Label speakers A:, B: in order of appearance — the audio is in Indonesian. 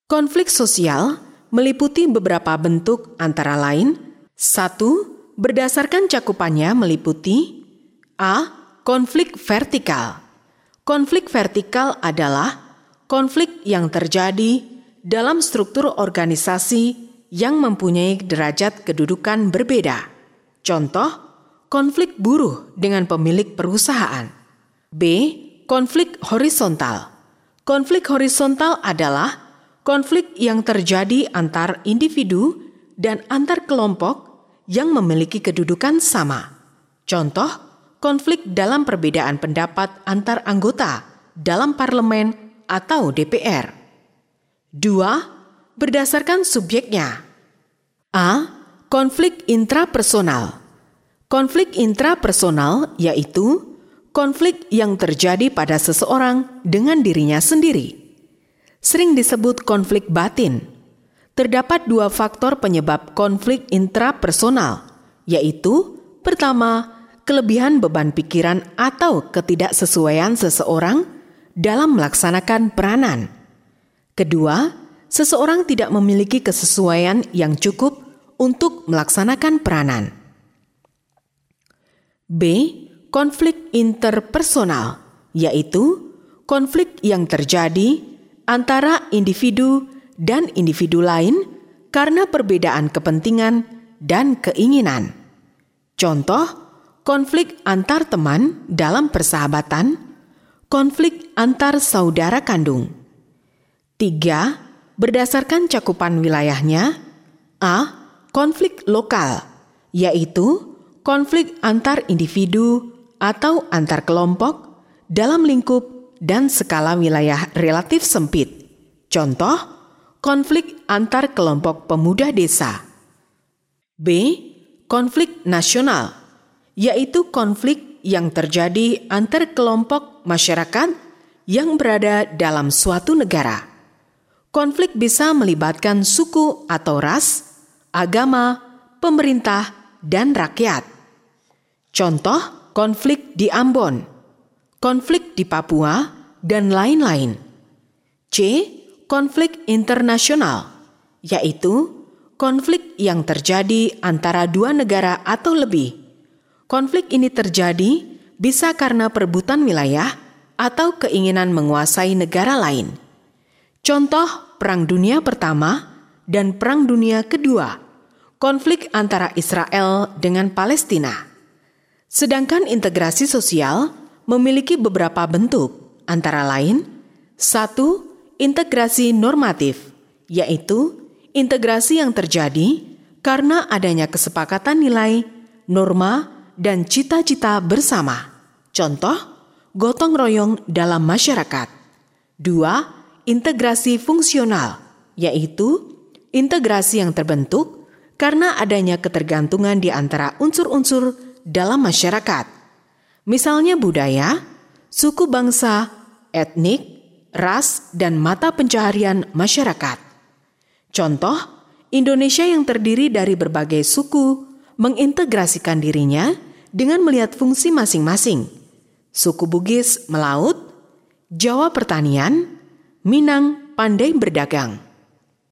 A: Konflik sosial meliputi beberapa bentuk antara lain. 1. Berdasarkan cakupannya meliputi A. Konflik vertikal. Konflik vertikal adalah konflik yang terjadi dalam struktur organisasi yang mempunyai derajat kedudukan berbeda. Contoh, konflik buruh dengan pemilik perusahaan. B. Konflik horizontal. Konflik horizontal adalah konflik yang terjadi antar individu dan antar kelompok yang memiliki kedudukan sama. Contoh, konflik dalam perbedaan pendapat antar anggota dalam parlemen atau DPR. 2. Berdasarkan subjeknya. A. Konflik intrapersonal. Konflik intrapersonal yaitu konflik yang terjadi pada seseorang dengan dirinya sendiri. Sering disebut konflik batin. Terdapat 2 faktor penyebab konflik intrapersonal, yaitu pertama, kelebihan beban pikiran atau ketidaksesuaian seseorang dalam melaksanakan peranan. Kedua, seseorang tidak memiliki kesesuaian yang cukup untuk melaksanakan peranan. B. Konflik interpersonal, yaitu konflik yang terjadi antara individu dan individu lain karena perbedaan kepentingan dan keinginan. Contoh, konflik antar teman dalam persahabatan, konflik antar saudara kandung. 3. Berdasarkan cakupan wilayahnya. A. Konflik lokal, yaitu konflik antar individu atau antar kelompok dalam lingkup dan skala wilayah relatif sempit. Contoh, konflik antar kelompok pemuda desa. B. Konflik nasional, yaitu konflik yang terjadi antar kelompok masyarakat yang berada dalam suatu negara. Konflik bisa melibatkan suku atau ras, agama, pemerintah, dan rakyat. Contoh, konflik di Ambon, konflik di Papua, dan lain-lain. C. Konflik internasional, yaitu konflik yang terjadi antara 2 negara atau lebih. Konflik ini terjadi bisa karena perebutan wilayah atau keinginan menguasai negara lain. Contoh, Perang Dunia Pertama dan Perang Dunia Kedua, konflik antara Israel dengan Palestina. Sedangkan integrasi sosial memiliki beberapa bentuk, antara lain 1. Integrasi normatif, yaitu integrasi yang terjadi karena adanya kesepakatan nilai, norma, dan cita-cita bersama. Contoh, gotong royong dalam masyarakat. 2. Integrasi fungsional, yaitu integrasi yang terbentuk karena adanya ketergantungan di antara unsur-unsur dalam masyarakat. Misalnya budaya, suku bangsa, etnik, ras, dan mata pencaharian masyarakat. Contoh, Indonesia yang terdiri dari berbagai suku mengintegrasikan dirinya dengan melihat fungsi masing-masing. Suku Bugis melaut, Jawa pertanian, Minang pandai berdagang.